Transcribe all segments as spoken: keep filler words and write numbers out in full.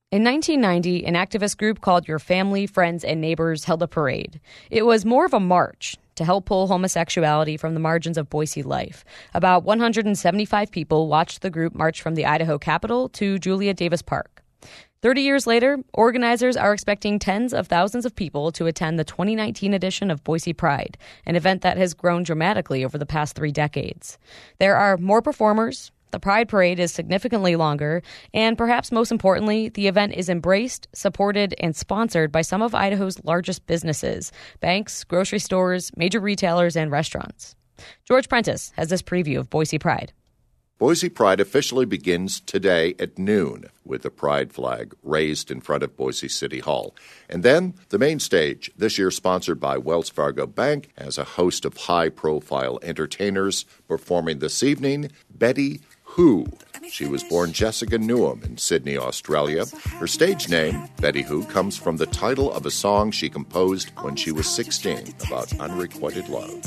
In nineteen ninety, an activist group called Your Family, Friends, and Neighbors held a parade. It was more of a march to help pull homosexuality from the margins of Boise life. About one hundred seventy-five people watched the group march from the Idaho Capitol to Julia Davis Park. Thirty years later, organizers are expecting tens of thousands of people to attend the twenty nineteen edition of Boise Pride, an event that has grown dramatically over the past three decades. There are more performers, the Pride Parade is significantly longer, and perhaps most importantly, the event is embraced, supported, and sponsored by some of Idaho's largest businesses: banks, grocery stores, major retailers, and restaurants. George Prentice has this preview of Boise Pride. Boise Pride officially begins today at noon with the Pride flag raised in front of Boise City Hall. And then the main stage, this year sponsored by Wells Fargo Bank, has a host of high-profile entertainers performing this evening. Betty Who. She was born Jessica Newham in Sydney, Australia. Her stage name, Betty Who, comes from the title of a song she composed when she was sixteen about unrequited love.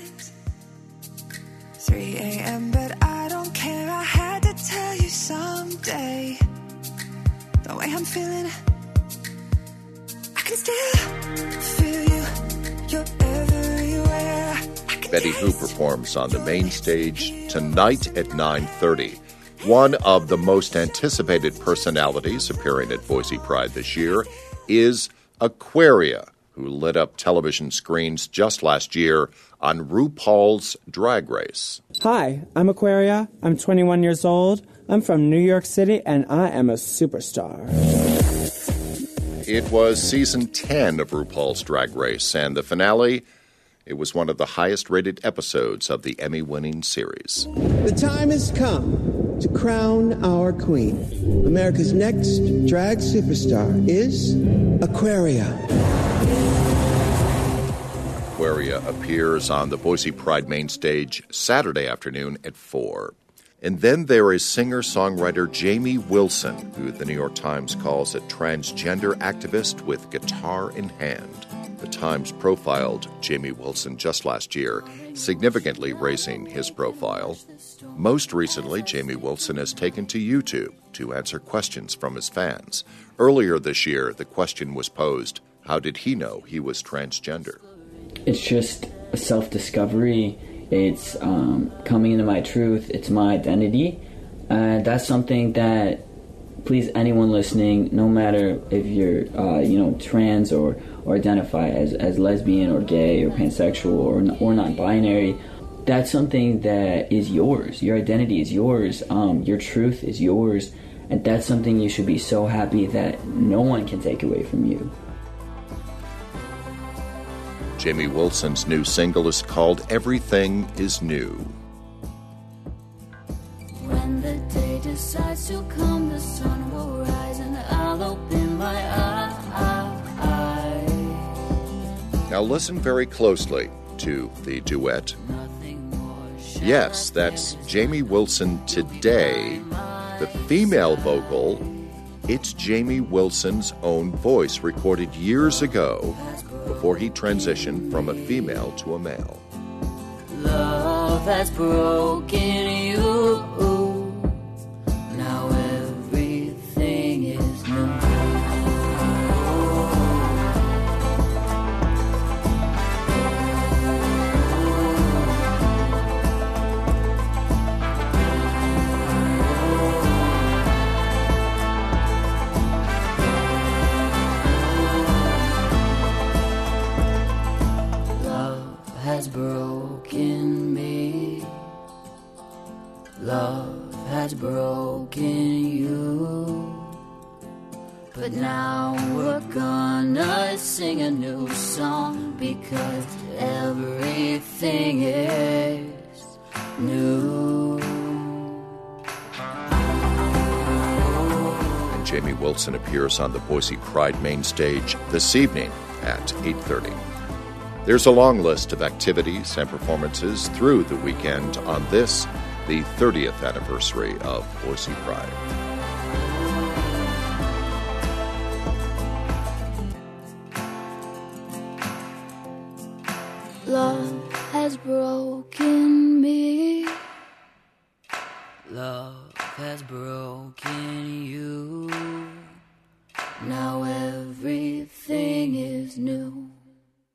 three a.m. but I don't care. I had to tell you someday. The way I'm feeling, I can still feel you. You're everywhere. Betty Who performs on the main stage tonight at nine thirty. One of the most anticipated personalities appearing at Boise Pride this year is Aquaria, who lit up television screens just last year on RuPaul's Drag Race. Hi, I'm Aquaria. I'm twenty-one years old. I'm from New York City, and I am a superstar. It was season ten of RuPaul's Drag Race, and the finale, it was one of the highest-rated episodes of the Emmy-winning series. The time has come to crown our queen. America's next drag superstar is Aquaria. Aquaria appears on the Boise Pride main stage Saturday afternoon at four. And then there is singer-songwriter Jamie Wilson, who the New York Times calls a transgender activist with guitar in hand. The Times profiled Jamie Wilson just last year, significantly raising his profile. Most recently, Jamie Wilson has taken to YouTube to answer questions from his fans. Earlier this year, the question was posed, how did he know he was transgender? It's just a self-discovery. It's um, coming into my truth. It's my identity. And that's something that, please, anyone listening, no matter if you're, uh, you know, trans or, or identify as, as lesbian or gay or pansexual or, or non-binary, that's something that is yours. Your identity is yours. Um, your truth is yours. And that's something you should be so happy that no one can take away from you. Jamie Wilson's new single is called Everything Is New. When the day decides to come, the sun will rise and I'll open my eyes. Now listen very closely to the duet. Yes, that's Jamie Wilson today. The female vocal, it's Jamie Wilson's own voice recorded years ago before he transitioned from a female to a male. Love has broken you. Now everything is new. Has broken me. Love has broken you. But now we're gonna sing a new song because everything is new. And Jamie Wilson appears on the Boise Pride main stage this evening at eight thirty. There's a long list of activities and performances through the weekend on this, the thirtieth anniversary of Boise Pride. Love has broken me. Love has broken you. everything is new.